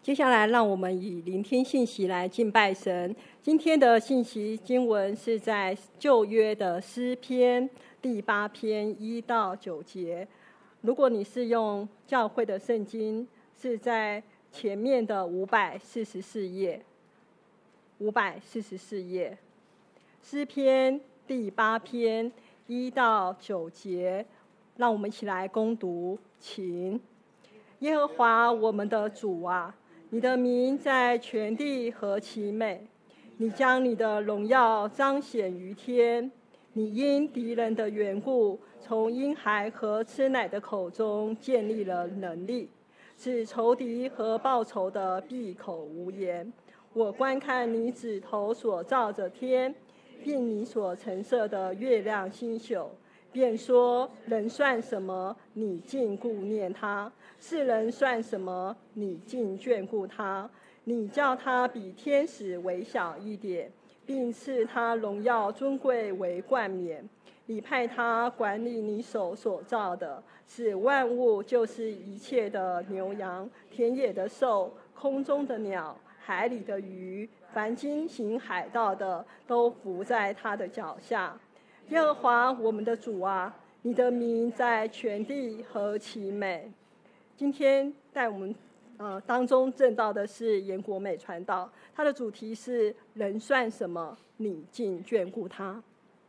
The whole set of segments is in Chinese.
接下来，让我们以聆听信息来敬拜神。今天的信息经文是在旧约的诗篇第8篇1到9节。如果你是用教会的圣经，是在前面的544页。544页，诗篇第8篇1到9节，让我们一起来攻读，请。耶和华我们的主啊，你的名在全地何其美！你将你的荣耀彰显于天。你因敌人的缘故，从婴孩和吃奶的口中建立了能力，使仇敌和报仇的闭口无言。我观看你指头所照着天，并你所陈设的月亮星宿，便说：人算什么，你竟顾念他；世人算什么，你竟眷顾他。你叫他比天使微小一点，并赐他荣耀尊贵为冠冕。你派他管理你手所造的，使万物，就是一切的牛羊、田野的兽、空中的鸟、海里的鱼，凡经行海道的，都服在他的脚下。耶和华我们的主啊，你的名在全地何其美！今天在我们当中证道的是严国美传道，他的主题是人算什么，你竟眷顾他。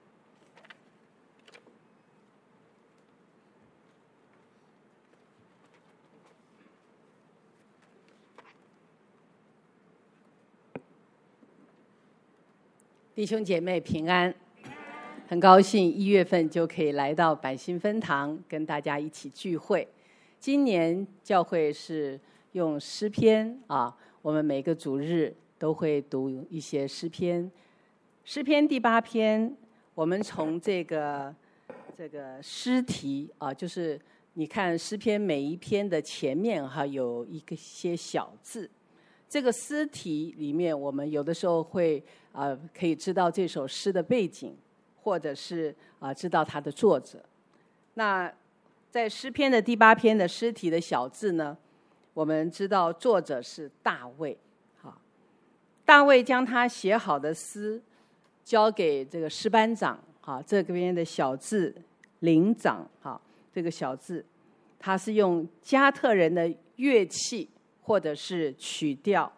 弟兄姐妹平安，很高兴1月份就可以来到百兴分堂跟大家一起聚会。今年教会是用诗篇我们每个主日都会读一些诗篇。诗篇第8篇，我们从这个诗题就是你看诗篇每一篇的前面有一些小字。这个诗题里面，我们有的时候会可以知道这首诗的背景，或者是知道它的作者。那在诗篇的第8篇的诗题的小字呢，我们知道作者是大卫。大卫将他写好的诗交给这个诗班长，这边的小字灵长，这个小字，他是用加特人的乐器或者是曲调，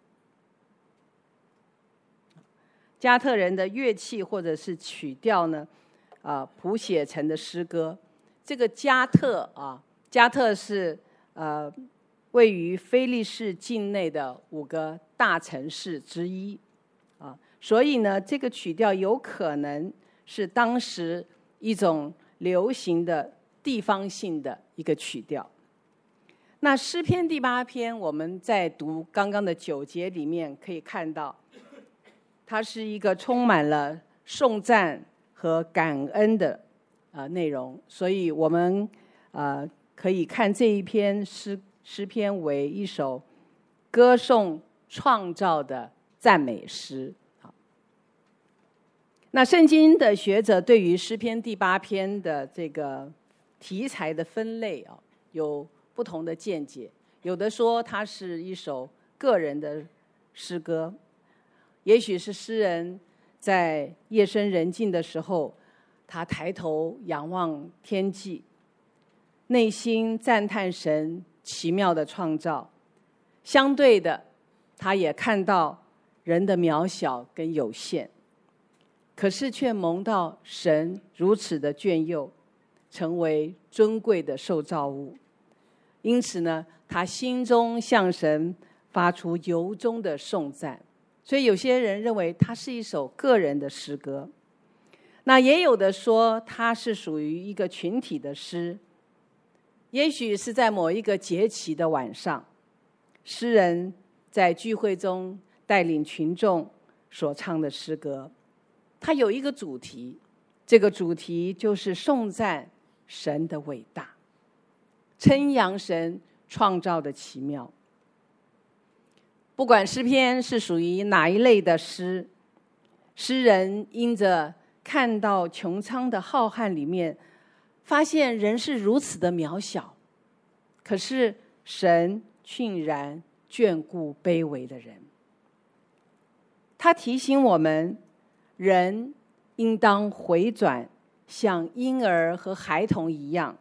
加特人的乐器或者是曲调呢，谱写成的诗歌。这个加特是位于非利士境内的5个大城市之一，所以呢，这个曲调有可能是当时一种流行的地方性的一个曲调。那诗篇第8篇，我们在读刚刚的9节里面可以看到，它是一个充满了颂赞和感恩的内容，所以我们可以看这一篇诗篇为一首歌颂创造的赞美诗。那圣经的学者对于诗篇第8篇的这个题材的分类有不同的见解，有的说它是一首个人的诗歌，也许是诗人在夜深人静的时候，他抬头仰望天际，内心赞叹神奇妙的创造，相对的他也看到人的渺小跟有限，可是却蒙到神如此的眷佑，成为尊贵的受造物。因此呢，他心中向神发出由衷的颂赞。所以有些人认为它是一首个人的诗歌，那也有的说它是属于一个群体的诗，也许是在某一个节期的晚上，诗人在聚会中带领群众所唱的诗歌。它有一个主题，这个主题就是颂赞神的伟大，称扬神创造的奇妙。不管诗篇是属于哪一类的诗，诗人因着看到穹苍的浩瀚里面，发现人是如此的渺小，可是神竟然眷顾卑微的人。他提醒我们，人应当回转，像婴儿和孩童一样，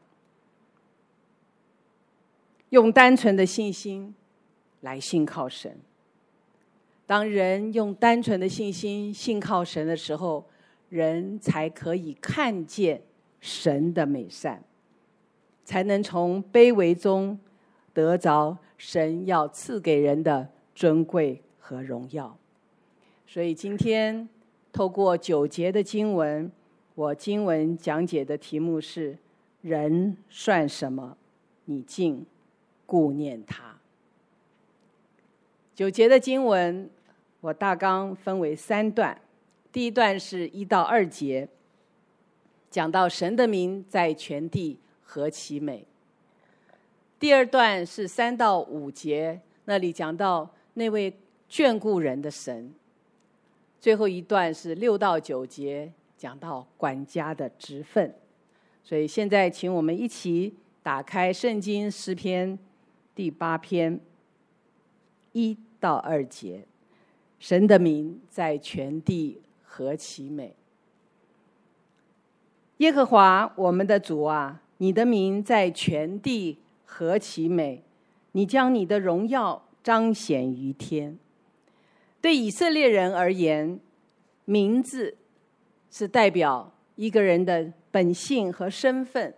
用单纯的信心来信靠神。当人用单纯的信心信靠神的时候，人才可以看见神的美善，才能从卑微中得着神要赐给人的尊贵和荣耀。所以今天透过9节的经文，我经文讲解的题目是：人算什么，你竟顾念他。9节的经文我大纲分为3段，第一段是1到2节，讲到神的名在全地何其美。第二段是3到5节，那里讲到那位眷顾人的神。最后一段是6到9节，讲到管家的职分。所以现在请我们一起打开圣经诗篇第8篇1到2节，神的名在全地何其美。耶和华我们的主啊，你的名在全地何其美，你将你的荣耀彰显于天。对以色列人而言，名字是代表一个人的本性和身份，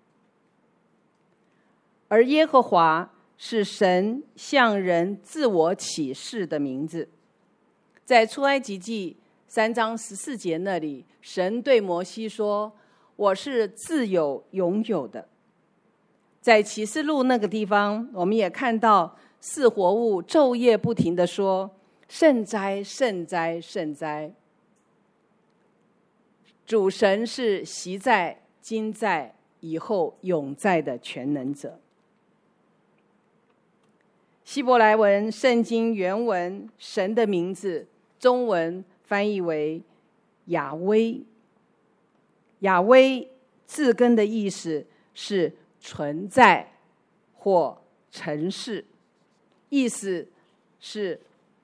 而耶和华是神向人自我启示的名字。在出埃及记3章14节那里，神对摩西说：我是自有永有的。在启示录那个地方，我们也看到4活物昼夜不停地说：圣哉，圣哉，圣哉！主神是昔在、今在、以后永在的全能者。希伯来文圣经原文神的名字，中文翻译为雅威。雅威字根的意思是存在或成是，意思是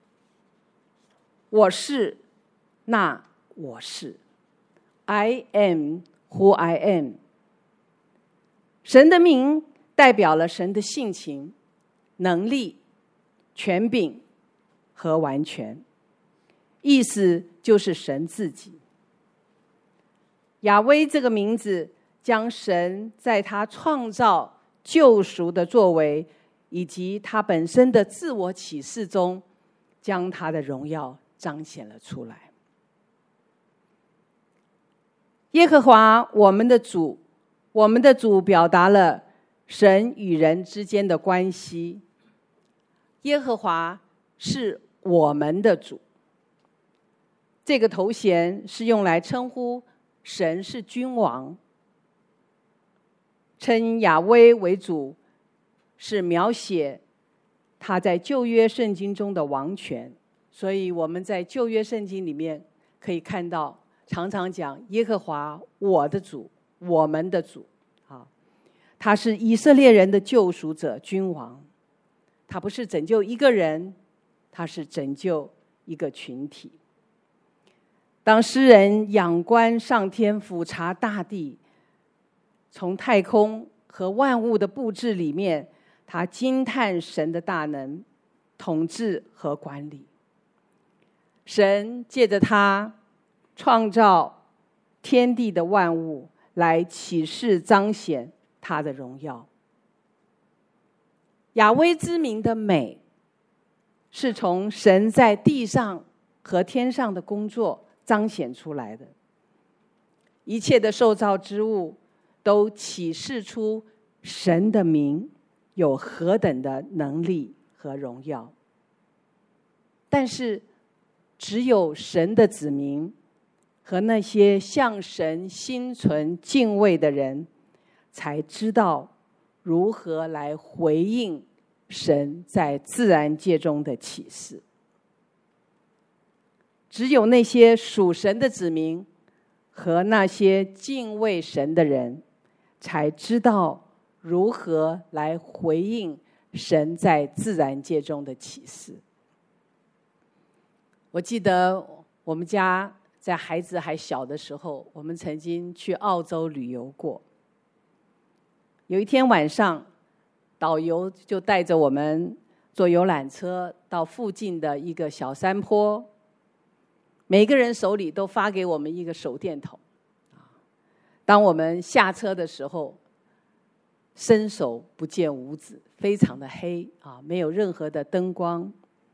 我是，那我是。I am who I am。 神的名代表了神的性情、能力、权柄和完全，意思就是神自己。雅威这个名字将神在他创造、救赎的作为，以及他本身的自我启示中，将他的荣耀彰显了出来。耶和华我们的主，我们的主表达了神与人之间的关系。耶和华是我们的主，这个头衔是用来称呼神是君王。称雅威为主，是描写他在旧约圣经中的王权。所以我们在旧约圣经里面可以看到，常常讲耶和华我的主，我们的主。他是以色列人的救赎者、君王。他不是拯救一个人，他是拯救一个群体。当诗人仰观上天，俯察大地，从太空和万物的布置里面，他惊叹神的大能、统治和管理。神借着他创造天地的万物，来启示彰显他的荣耀。雅威之名的美，是从神在地上和天上的工作彰显出来的。一切的受造之物都启示出神的名有何等的能力和荣耀。但是只有神的子民和那些向神心存敬畏的人，才知道如何来回应神在自然界中的启示。只有那些属神的子民和那些敬畏神的人，才知道如何来回应神在自然界中的启示。我记得我们家在孩子还小的时候，我们曾经去澳洲旅游过。有一天晚上，导游就带着我们坐游览车到附近的一个小山坡，每个人手里都发给我们一个手电筒。当我们下车的时候，伸手不见五指，非常的黑啊，没有任何的灯光。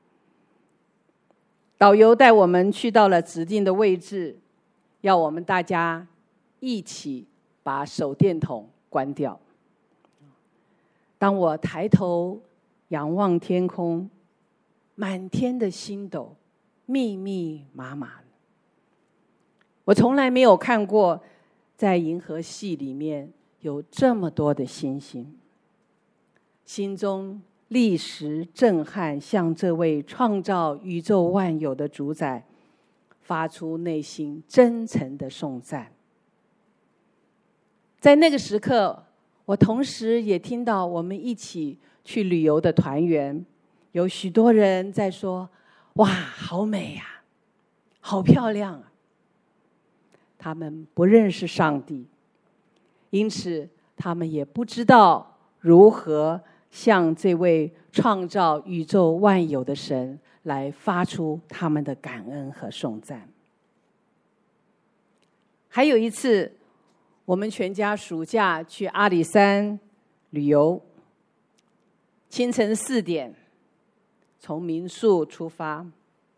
导游带我们去到了指定的位置，要我们大家一起把手电筒关掉。当我抬头仰望天空，满天的星斗，密密麻麻。我从来没有看过在银河系里面有这么多的星星，心中立时震撼，向这位创造宇宙万有的主宰发出内心真诚的颂赞。在那个时刻，我同时也听到我们一起去旅游的团员有许多人在说：哇，好美呀，好漂亮啊。他们不认识上帝，因此他们也不知道如何向这位创造宇宙万有的神来发出他们的感恩和颂赞。还有一次，我们全家暑假去阿里山旅游，清晨4点从民宿出发。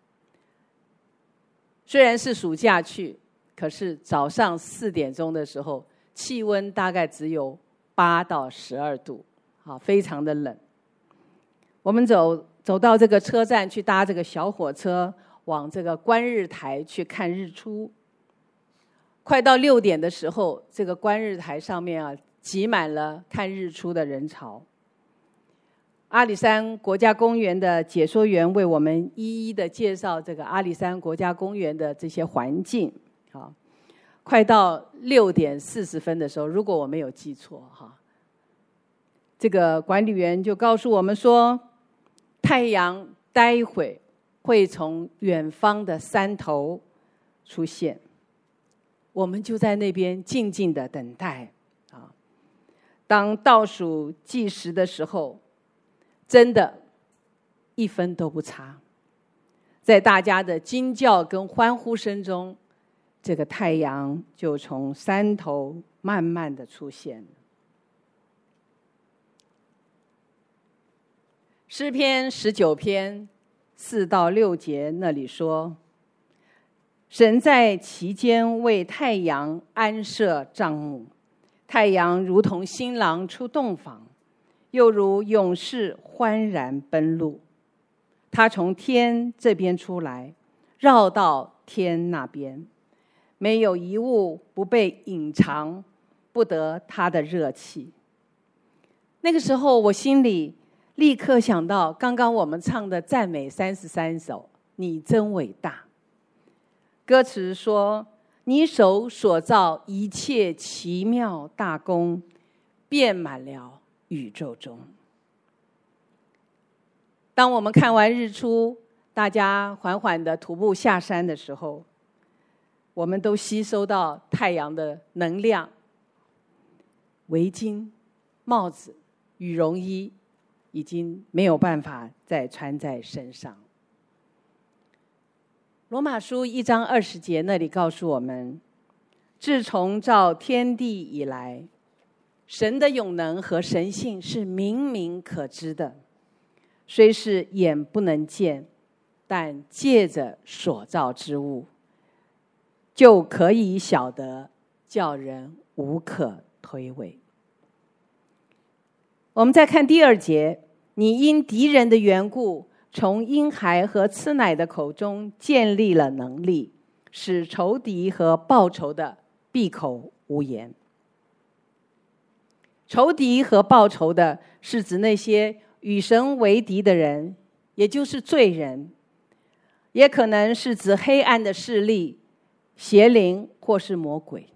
虽然是暑假去，可是早上4点钟的时候，气温大概只有8到12度，非常的冷。我们走到这个车站去搭这个小火车，往这个观日台去看日出。快到6点的时候，这个观日台上面挤满了看日出的人潮。阿里山国家公园的解说员为我们一一的介绍这个阿里山国家公园的这些环境。快到6点40分的时候，如果我没有记错这个管理员就告诉我们说，太阳待会会从远方的山头出现，我们就在那边静静的等待。当倒数计时的时候，真的1分都不差，在大家的惊叫跟欢呼声中，这个太阳就从山头慢慢的出现了。诗篇19篇4到6节那里说，神在其间为太阳安设帐幕，太阳如同新郎出洞房，又如勇士欢然奔路。他从天这边出来，绕到天那边，没有一物不被隐藏，不得他的热气。那个时候我心里立刻想到刚刚我们唱的赞美33首，你真伟大。歌词说，你手所造一切奇妙大功，遍满了宇宙中。当我们看完日出，大家缓缓地徒步下山的时候，我们都吸收到太阳的能量。围巾、帽子、羽绒衣已经没有办法再穿在身上。罗马书1章20节那里告诉我们，自从造天地以来，神的永能和神性是明明可知的，虽是眼不能见，但借着所造之物，就可以晓得，叫人无可推诿。我们再看第2节，你因敌人的缘故，从婴孩和吃奶的口中建立了能力，使仇敌和报仇的闭口无言。仇敌和报仇的是指那些与神为敌的人，也就是罪人，也可能是指黑暗的势力、邪灵或是魔鬼。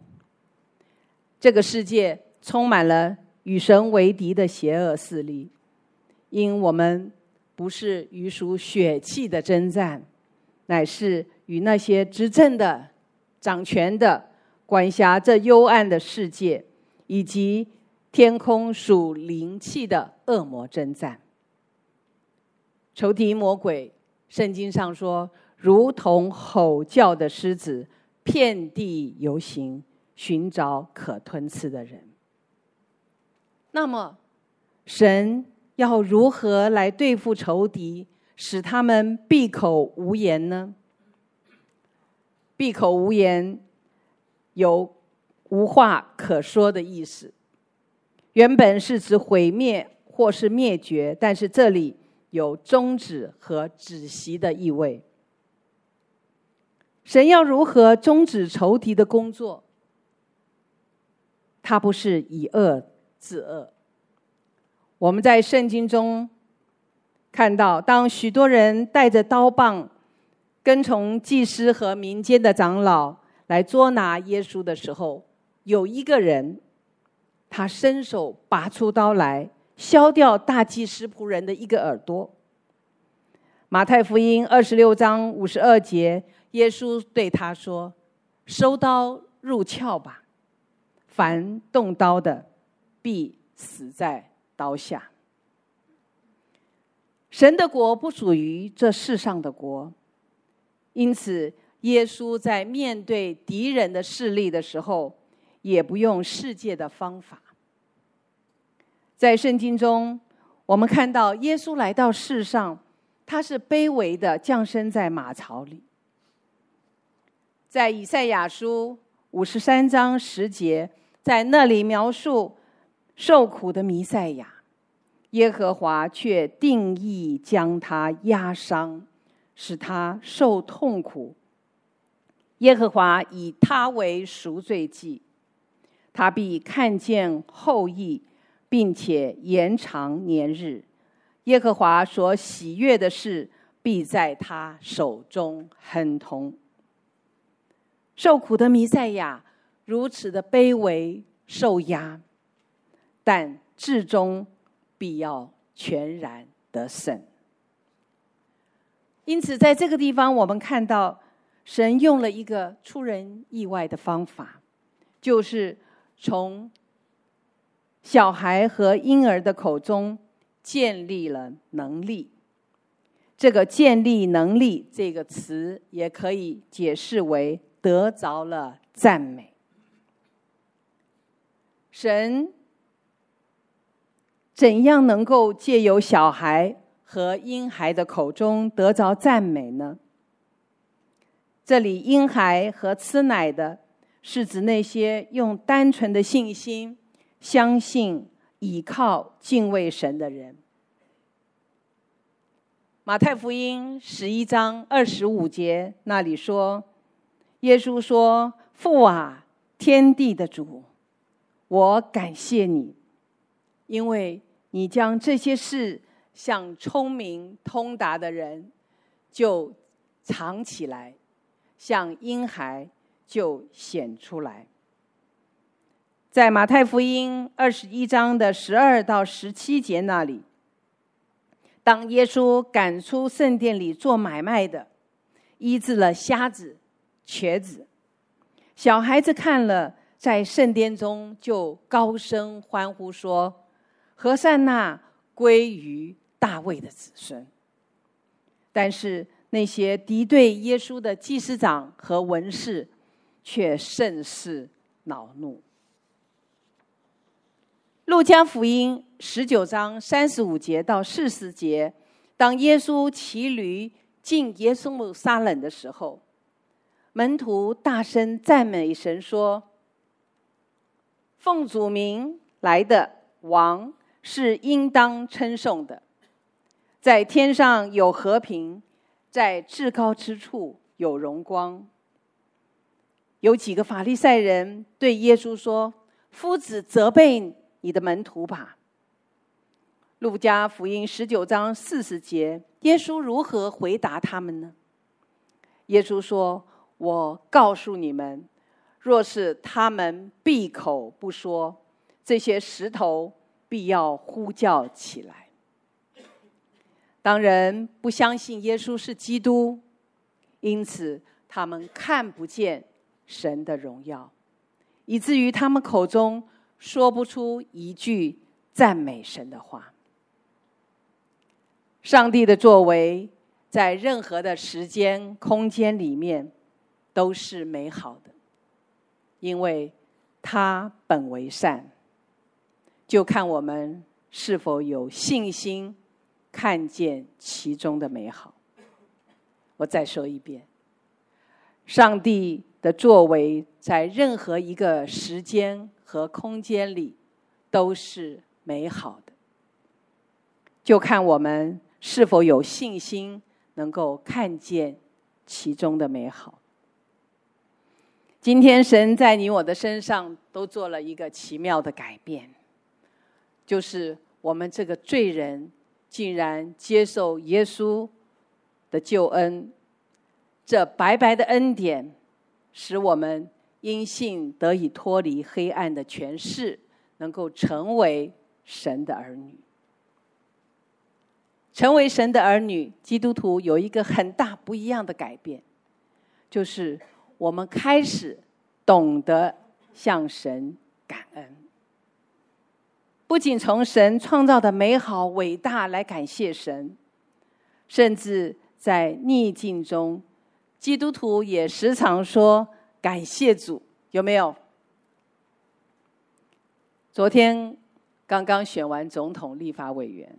这个世界充满了与神为敌的邪恶势力， 因我们不是与属血气的征战，乃是与那些执政的、掌权的、管辖这幽暗的世界，以及天空属灵气的恶魔征战。仇敌魔鬼，圣经上说，如同吼叫的狮子，遍地游行，寻找可吞吃的人。那么，神要如何来对付仇敌，使他们闭口无言呢？闭口无言有无话可说的意思，原本是指毁灭或是灭绝，但是这里有终止和止息的意味。神要如何终止仇敌的工作？他不是以恶治恶。我们在圣经中看到，当许多人带着刀棒跟从祭司和民间的长老来捉拿耶稣的时候，有一个人他伸手拔出刀来，削掉大祭司仆人的一个耳朵。马太福音26章52节，耶稣对他说：收刀入鞘吧，凡动刀的必死在刀下。神的国不属于这世上的国，因此耶稣在面对敌人的势力的时候，也不用世界的方法。在圣经中，我们看到耶稣来到世上，他是卑微的降生在马槽里。在以赛亚书53章10节，在那里描述受苦的弥赛亚，耶和华却定义将他压伤，使他受痛苦。耶和华以他为赎罪祭，他必看见后裔，并且延长年日。耶和华所喜悦的事，必在他手中亨通。受苦的弥赛亚如此的卑微受压，但至终必要全然得胜。因此在这个地方，我们看到神用了一个出人意外的方法，就是从小孩和婴儿的口中建立了能力。这个建立能力这个词也可以解释为得着了赞美。神怎样能够借由小孩和婴孩的口中得着赞美呢？这里婴孩和吃奶的是指那些用单纯的信心相信倚靠敬畏神的人。马太福音11章25节那里说，耶稣说：父啊，天地的主，我感谢你，因为你将这些事向聪明通达的人就藏起来，向婴孩就显出来。在马太福音21章的12到17节那里，当耶稣赶出圣殿里做买卖的，医治了瞎子、瘸子，小孩子看了，在圣殿中就高声欢呼说：和散那归于大卫的子孙。但是那些敌对耶稣的祭司长和文士却甚是恼怒。路加福音19章35节到40节，当耶稣骑驴进耶路撒冷的时候，门徒大声赞美神说：奉主名来的王是应当称颂的，在天上有和平，在至高之处有荣光。有几个法利赛人对耶稣说：夫子责备你的门徒吧。路加福音19章40节，耶稣如何回答他们呢？耶稣说：我告诉你们，若是他们闭口不说，这些石头必要呼叫起来。 当人不相信耶稣是基督，因此他们看不见神的荣耀，以至于他们口中说不出一句赞美神的话。上帝的作为在任何的时间空间里面都是美好的，因为他本为善，就看我们是否有信心看见其中的美好。我再说一遍，上帝的作为在任何一个时间和空间里都是美好的，就看我们是否有信心能够看见其中的美好。今天神在你我的身上都做了一个奇妙的改变，就是我们这个罪人竟然接受耶稣的救恩，这白白的恩典使我们因信得以脱离黑暗的权势，能够成为神的儿女。成为神的儿女，基督徒有一个很大不一样的改变，就是我们开始懂得向神感恩，不仅从神创造的美好伟大来感谢神，甚至在逆境中，基督徒也时常说感谢主，有没有？昨天刚刚选完总统、立法委员，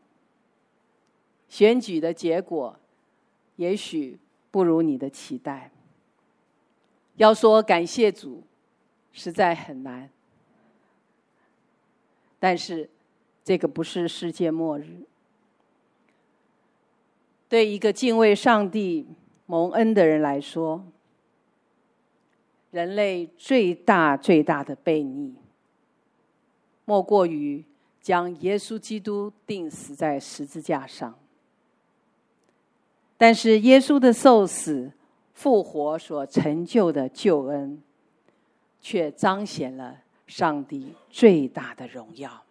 选举的结果也许不如你的期待。要说感谢主，实在很难。但是这个不是世界末日。对一个敬畏上帝、蒙恩的人来说，人类最大的悖逆，莫过于将耶稣基督钉死在十字架上。但是耶稣的受死复活所成就的救恩，却彰显了上帝最大的荣耀。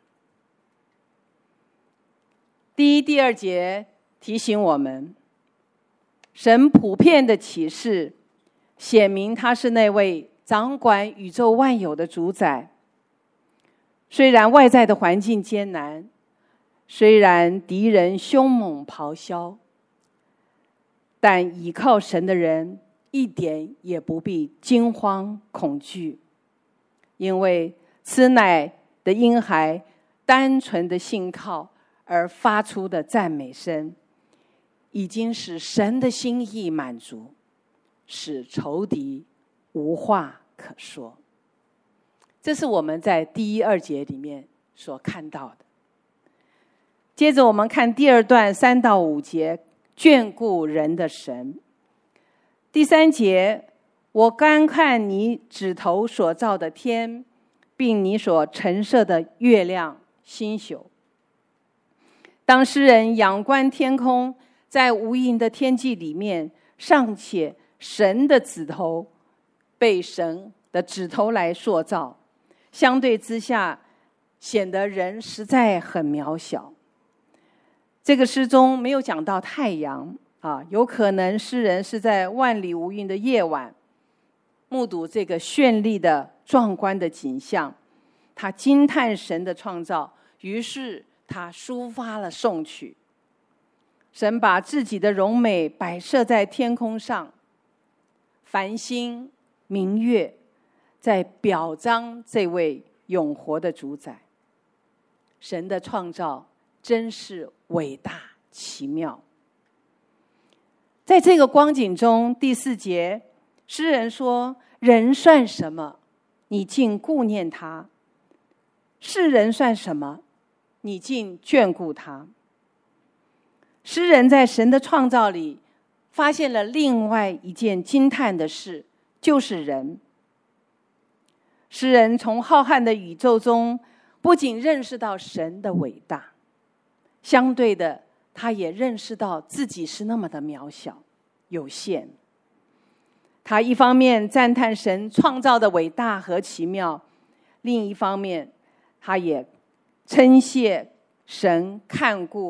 第一、第二节提醒我们，神普遍的启示显明他是那位掌管宇宙万有的主宰。虽然外在的环境艰难，虽然敌人凶猛咆哮，但倚靠神的人一点也不必惊慌恐惧，因为此乃的婴孩单纯的信靠而发出的赞美声，已经使神的心意满足，使仇敌无话可说。这是我们在第一、二节里面所看到的。接着我们看第二段3到5节，眷顾人的神。第3节，我观看你指头所造的天，并你所陈设的月亮星宿。当诗人仰观天空，在无垠的天际里面，尚且神的指头被神的指头来塑造，相对之下显得人实在很渺小。这个诗中没有讲到太阳有可能诗人是在万里无云的夜晚目睹这个绚丽的壮观的景象，他惊叹神的创造，于是他抒发了颂曲。神把自己的荣美摆设在天空上，繁星明月在表彰这位永活的主宰。神的创造真是伟大奇妙。在这个光景中，第4节，诗人说：人算什么，你竟顾念他；世人算什么，你竟眷顾他。诗人在神的创造里发现了另外一件惊叹的事，就是人。诗人从浩瀚的宇宙中不仅认识到神的伟大，相对的他也认识到自己是那么的渺小有限。他一方面赞叹神创造的伟大和奇妙，另一方面他也称谢神看顾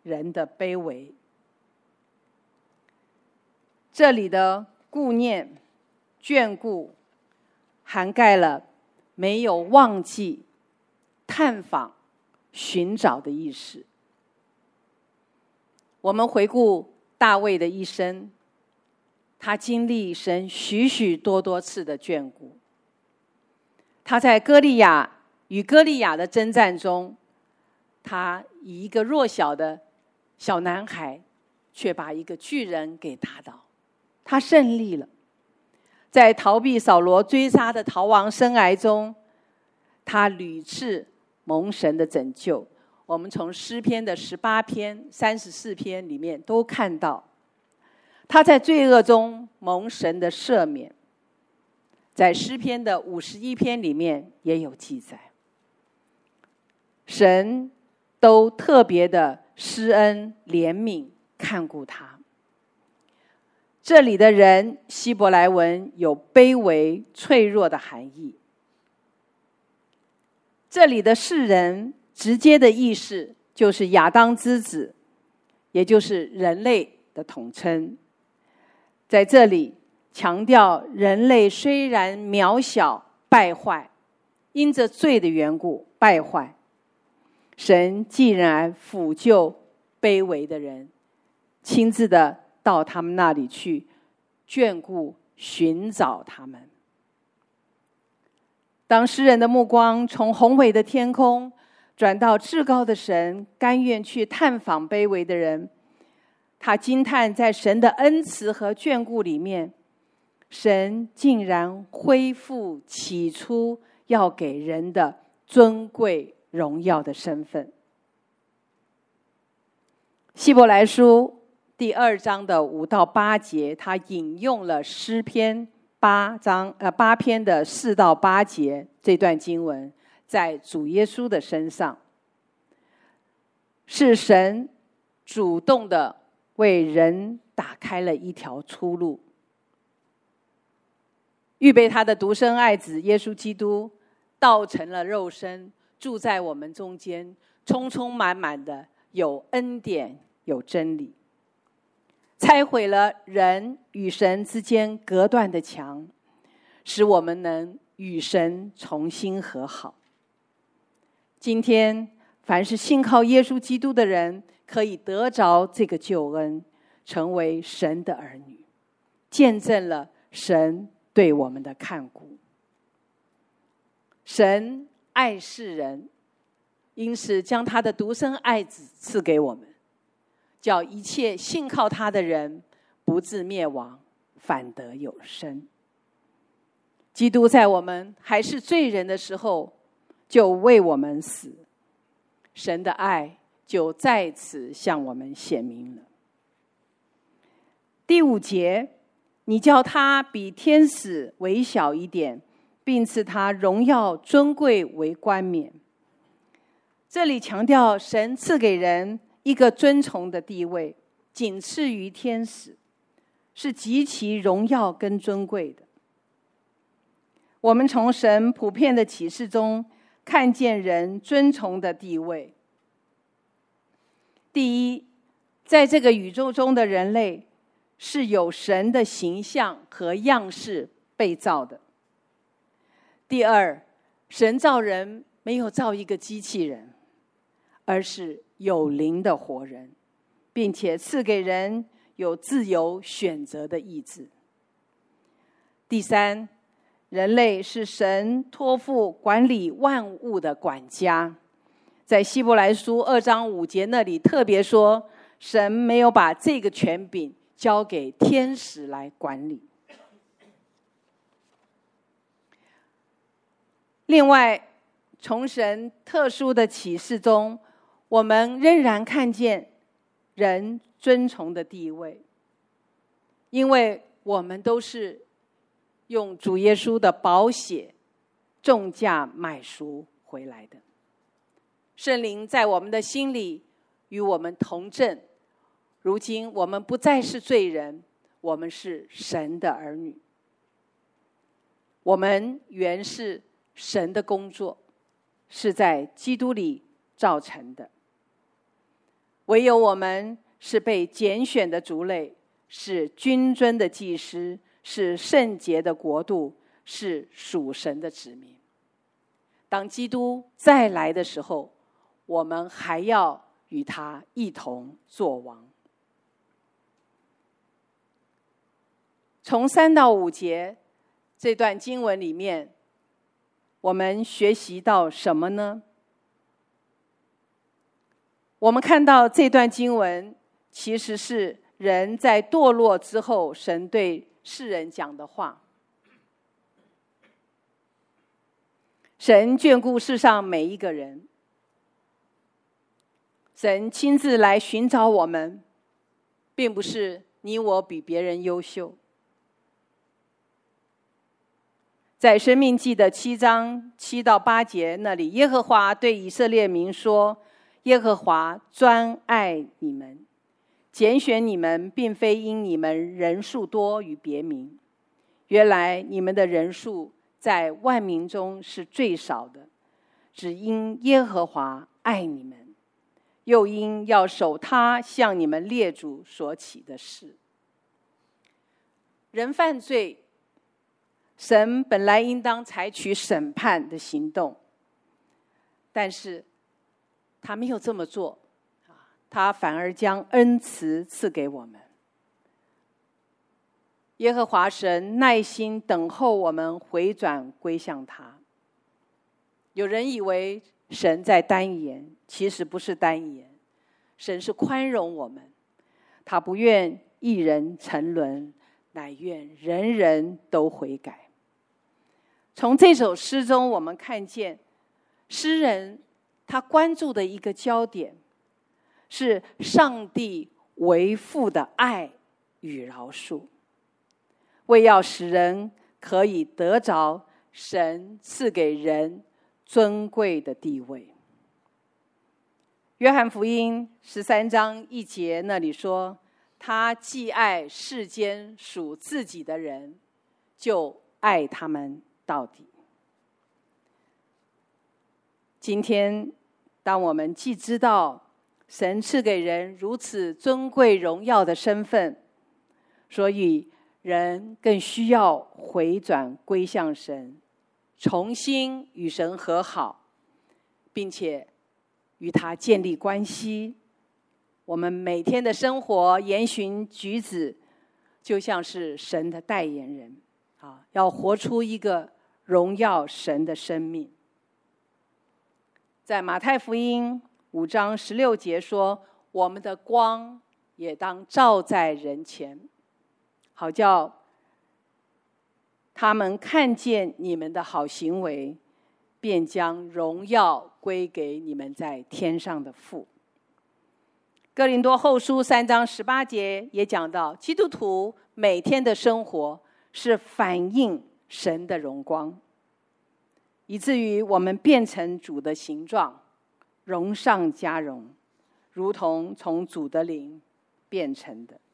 人的卑微。这里的顾念、眷顾，涵盖了没有忘记、探访、寻找的意识。我们回顾大卫的一生，他经历神许许多多次的眷顾。他在与歌利亚的征战中，他以一个弱小的小男孩，却把一个巨人给打倒，他胜利了。在逃避扫罗追杀的逃亡生涯中，他屡次蒙神的拯救。我们从诗篇的18篇、34篇里面都看到，他在罪恶中蒙神的赦免。在诗篇的51篇里面也有记载，神都特别的施恩怜悯看顾他。这里的人希伯来文有卑微脆弱的含义。这里的世人直接的意思就是亚当之子，也就是人类的统称。在这里强调人类虽然渺小败坏，因着罪的缘故败坏，神既然抚救卑微的人，亲自的到他们那里去眷顾寻找他们。当诗人的目光从宏伟的天空转到至高的神，甘愿去探访卑微的人，他惊叹在神的恩慈和眷顾里面，神竟然恢复起初要给人的尊贵荣耀的身份。希伯来书第2章的5到8节，他引用了诗篇8篇的4到8节这段经文，在主耶稣的身上，是神主动的为人打开了一条出路，预备他的独生爱子耶稣基督道成了肉身，住在我们中间，充充满满的有恩典有真理，拆毁了人与神之间隔断的墙，使我们能与神重新和好。今天凡是信靠耶稣基督的人，可以得着这个救恩，成为神的儿女，见证了神对我们的看顾。神爱世人，因此将他的独生爱子赐给我们，叫一切信靠他的人不至灭亡，反得有生。基督在我们还是罪人的时候就为我们死，神的爱就在此向我们显明了。第5节，你叫他比天使微小一点，并赐他荣耀尊贵为冠冕。这里强调神赐给人一个尊崇的地位，仅次于天使，是极其荣耀跟尊贵的。我们从神普遍的启示中看见人尊崇的地位。第一，在这个宇宙中的人类是有神的形象和样式被造的。第二，神造人没有造一个机器人，而是有灵的活人，并且赐给人有自由选择的意志。第三，人类是神托付管理万物的管家。在希伯来书2章5节那里特别说，神没有把这个权柄交给天使来管理。另外，从神特殊的启示中，我们仍然看见人尊崇的地位，因为我们都是用主耶稣的宝血重价买赎回来的。圣灵在我们的心里与我们同证，如今我们不再是罪人，我们是神的儿女。我们原是神的工作，是在基督里造成的。 唯有我们是被拣选的族类，是君尊的祭司，是圣洁的国度，是属神的子民。当基督再来的时候，我们还要与他一同作王。从3到5节这段经文里面，我们学习到什么呢？我们看到这段经文其实是人在堕落之后，神对世人讲的话。神眷顾世上每一个人，神亲自来寻找我们，并不是你我比别人优秀。在申命记的7章7到8节那里，耶和华对以色列民说：耶和华专爱你们，拣选你们，并非因你们人数多于别民。原来你们的人数在万民中是最少的，只因耶和华爱你们，又因要守他向你们列祖所起的事。人犯罪，神本来应当采取审判的行动，但是他没有这么做，他反而将恩慈赐给我们。耶和华神耐心等候我们回转归向他。有人以为神在单言，其实不是单言，神是宽容我们，他不愿一人沉沦，乃愿人人都悔改。从这首诗中，我们看见诗人他关注的一个焦点是上帝为父的爱与饶恕，为要使人可以得着神赐给人尊贵的地位。约翰福音13章1节那里说，他既爱世间属自己的人，就爱他们到底。今天当我们既知道神赐给人如此尊贵荣耀的身份，所以人更需要回转归向神，重新与神和好，并且与他建立关系。我们每天的生活言行举止就像是神的代言人，要活出一个荣耀神的生命。在马太福音5章16节说，我们的光也当照在人前，好叫他们看见你们的好行为，便将荣耀归给你们在天上的父。哥林多后书3章18节也讲到，基督徒每天的生活是反映神的荣光，以至于我们变成主的形状，荣上加荣，如同从主的灵变成的。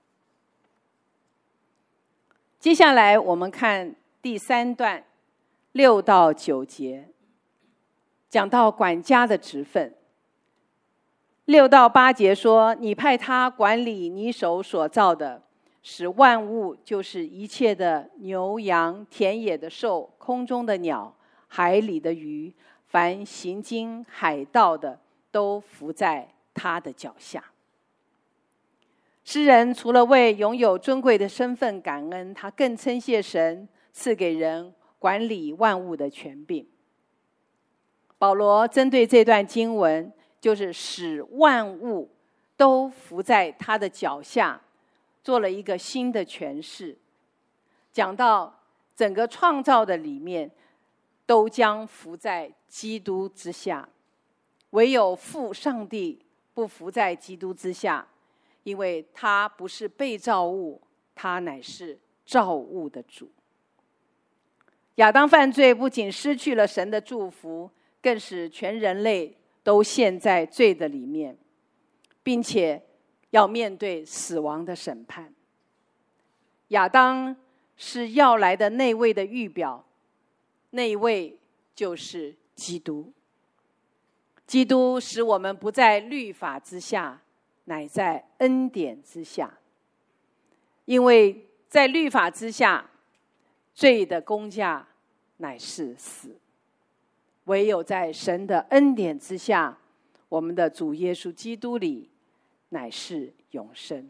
接下来我们看第3段6到9节，讲到管家的职分。6到8节说，你派他管理你手所造的，使万物，就是一切的牛羊、田野的兽、空中的鸟、海里的鱼，凡行经海道的，都伏在他的脚下。诗人除了为拥有尊贵的身份感恩，他更称谢神赐给人管理万物的权柄。保罗针对这段经文，就是使万物都伏在他的脚下，做了一个新的诠释，讲到整个创造的里面都将伏在基督之下，唯有父上帝不伏在基督之下，因为他不是被造物，他乃是造物的主。亚当犯罪不仅失去了神的祝福，更使全人类都陷在罪的里面，并且要面对死亡的审判。亚当是要来的那位的预表，那一位就是基督。基督使我们不在律法之下， 乃在恩典之下。因为在律法之下，罪的工价乃是死，唯有在神的恩典之下，我们的主耶稣基督里乃是永生。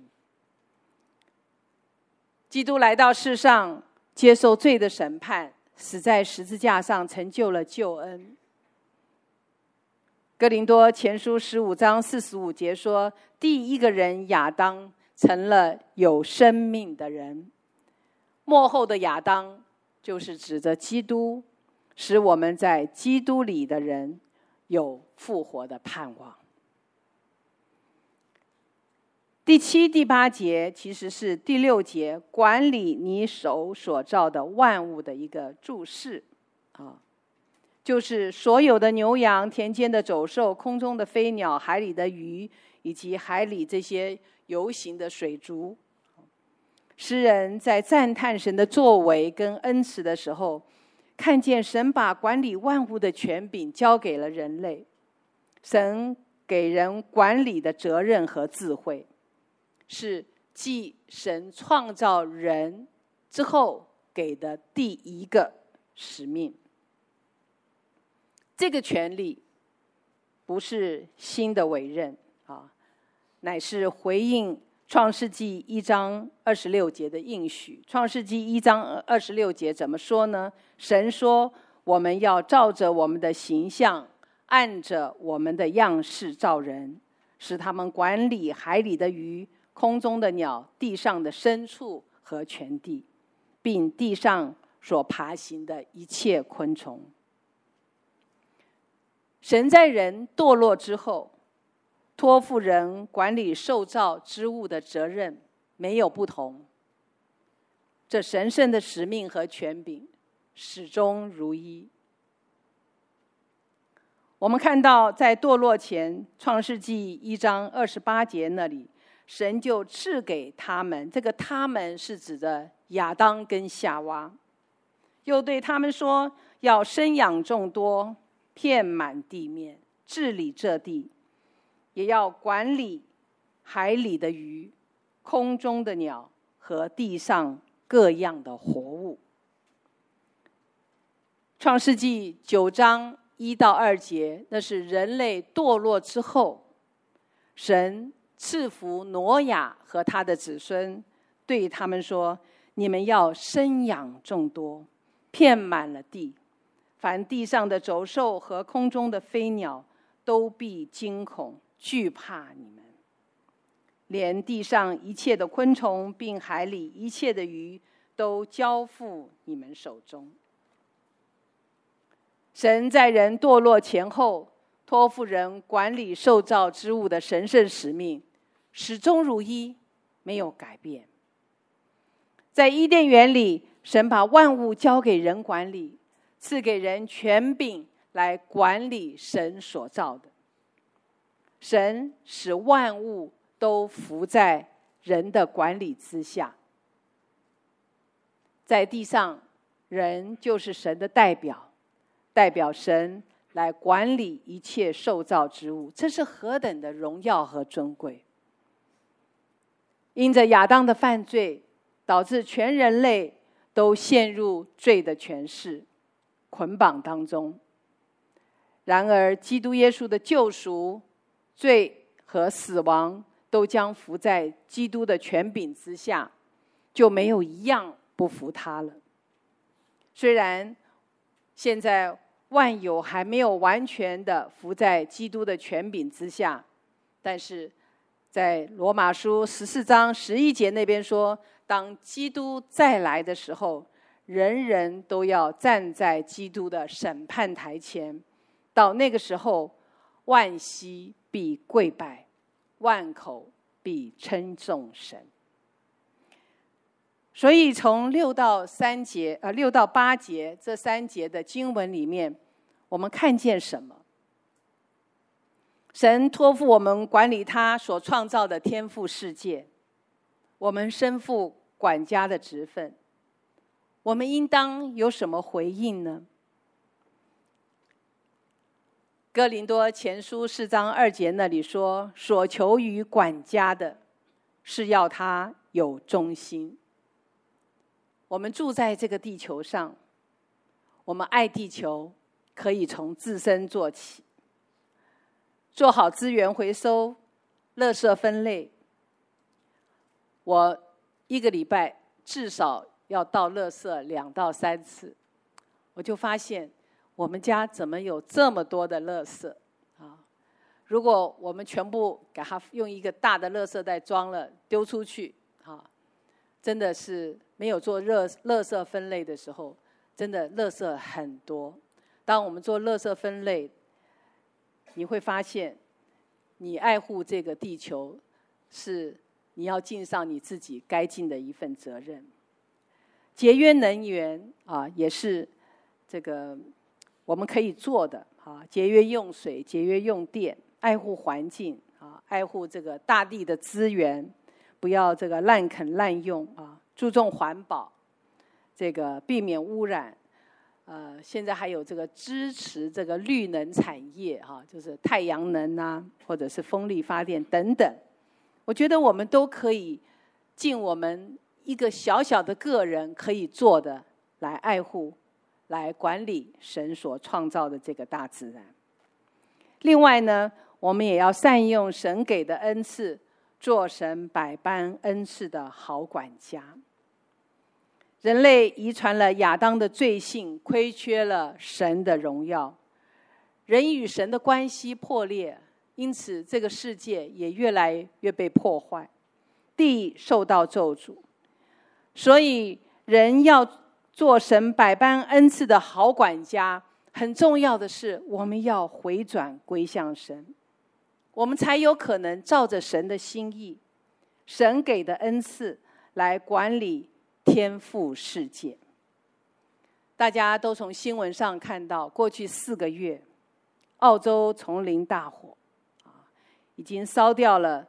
基督来到世上，接受罪的审判，死在十字架上，成就了救恩。哥林多前书15章45节说，第一个人亚当成了有生命的人，末后的亚当就是指着基督，使我们在基督里的人有复活的盼望。第7、第8节其实是第6节管理你手所造的万物的一个注释啊，就是所有的牛羊、田间的走兽、空中的飞鸟、海里的鱼，以及海里这些游行的水族。诗人在赞叹神的作为跟恩慈的时候，看见神把管理万物的权柄交给了人类，神给人管理的责任和智慧，是继神创造人之后给的第一个使命。这个权利不是新的委任啊，乃是回应创世纪1章26节的应许。创世纪1章26节怎么说呢？神说，我们要照着我们的形象，按着我们的样式造人，使他们管理海里的鱼、空中的鸟、地上的牲畜和全地，并地上所爬行的一切昆虫。神在人堕落之后，托付人管理受造之物的责任没有不同，这神圣的使命和权柄始终如一。我们看到在堕落前，创世纪1章28节那里，神就赐给他们，这个他们是指的亚当跟夏娃，又对他们说，要生养众多，遍满地面，治理这地，也要管理海里的鱼、空中的鸟和地上各样的活物。创世纪9章1到2节，那是人类堕落之后，神赐福挪亚和他的子孙，对他们说，你们要生养众多，遍满了地，凡地上的走兽和空中的飞鸟都必惊恐惧怕你们，连地上一切的昆虫并海里一切的鱼都交付你们手中。神在人堕落前后托付人管理受造之物的神圣使命始终如一，没有改变。在伊甸园里，神把万物交给人管理，赐给人权柄来管理神所造的。神使万物都服在人的管理之下。在地上，人就是神的代表，代表神来管理一切受造之物，这是何等的荣耀和尊贵。因着亚当的犯罪，导致全人类都陷入罪的权势捆绑当中。然而基督耶稣的救赎，罪和死亡都将服在基督的权柄之下，就没有一样不服他了。虽然现在万有还没有完全的服在基督的权柄之下，但是在罗马书14章11节那边说，当基督再来的时候，人人都要站在基督的审判台前，到那个时候，万膝必跪拜，万口必称颂神。所以从6到8节这3节的经文里面，我们看见什么？神托付我们管理他所创造的天父世界，我们身负管家的职分，我们应当有什么回应呢？ 哥林多前书4章2节那里说，所求于管家的，是要他有忠心。我们住在这个地球上，我们爱地球，可以从自身做起，做好资源回收、垃圾分类。我1个礼拜至少要倒垃圾2到3次，我就发现我们家怎么有这么多的垃圾啊？如果我们全部给它用一个大的垃圾袋装了丢出去啊，真的是没有做垃圾分类的时候，真的垃圾很多。当我们做垃圾分类，你会发现你爱护这个地球是你要尽上你自己该尽的一份责任。节约能源啊，也是这个我们可以做的啊，节约用水、节约用电，爱护环境啊，爱护这个大地的资源，不要这个滥垦滥用啊，注重环保，这个避免污染。现在还有这个支持这个绿能产业哈，就是太阳能啊，或者是风力发电等等。我觉得我们都可以尽我们一个小小的个人可以做的，来爱护、来管理神所创造的这个大自然。另外呢，我们也要善用神给的恩赐，做神百般恩赐的好管家。人类遗传了亚当的罪性，亏缺了神的荣耀，人与神的关系破裂，因此这个世界也越来越被破坏，地受到咒诅。所以人要做神百般恩赐的好管家，很重要的是我们要回转归向神，我们才有可能照着神的心意，神给的恩赐来管理天父世界。大家都从新闻上看到，过去4个月，澳洲丛林大火，已经烧掉了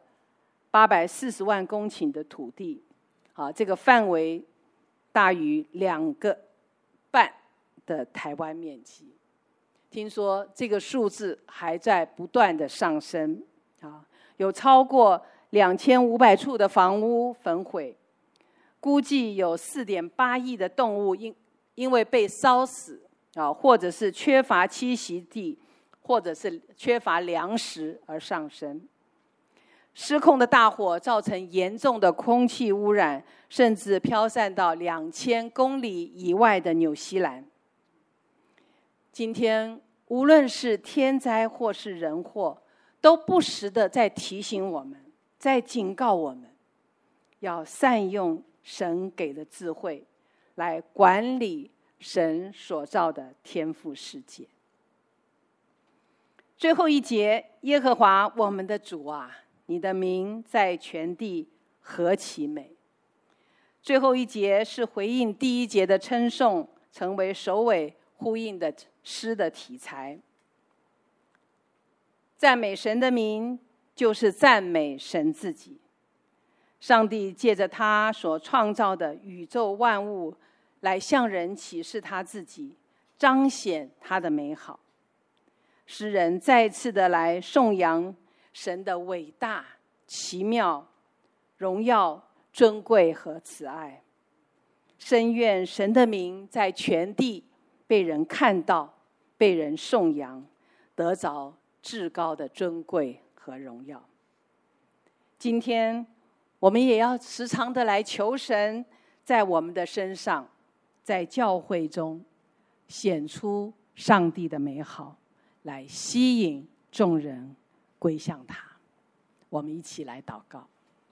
840万公顷的土地，这个范围大于2个半的台湾面积。听说这个数字还在不断的上升，有超过2500处的房屋焚毁。估计有4.8亿的动物因为被烧死或者是缺乏栖息地，或者是缺乏粮食而上升。失控的大火造成严重的空气污染，甚至飘散到2000公里以外的纽西兰。今天无论是天灾或是人祸，都不时的在提醒我们，在警告我们，要善用神给的智慧，来管理神所造的天父世界。最后一节，耶和华我们的主啊，你的名在全地何其美。最后一节是回应第1节的称颂，成为首尾呼应的诗的题材。赞美神的名，就是赞美神自己。上帝借着他所创造的宇宙万物，来向人启示他自己，彰显他的美好。诗人再次的来颂扬神的伟大、奇妙、荣耀、尊贵和慈爱。深愿神的名在全地被人看到，被人颂扬，得着至高的尊贵和荣耀。今天我们也要时常的来求神在我们的身上，在教会中显出上帝的美好，来吸引众人归向他。我们一起来祷告。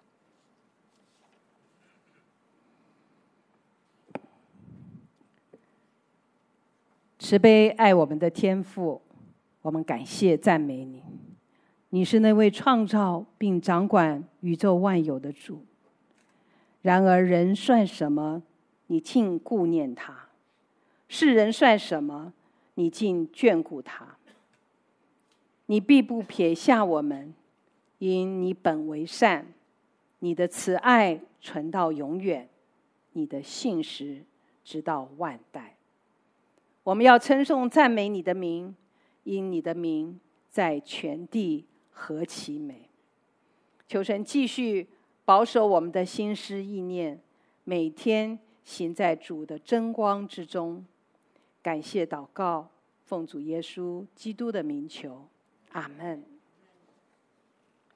慈悲爱我们的天父，我们感谢赞美你。你是那位创造并掌管宇宙万有的主。然而人算什么，你竟顾念他；世人算什么，你竟眷顾他。你必不撇下我们，因你本为善，你的慈爱存到永远，你的信实直到万代。我们要称颂赞美你的名，因你的名在全地何其美！求神继续保守我们的心思意念，每天行在主的真光之中。感谢祷告，奉主耶稣基督的名求，阿们。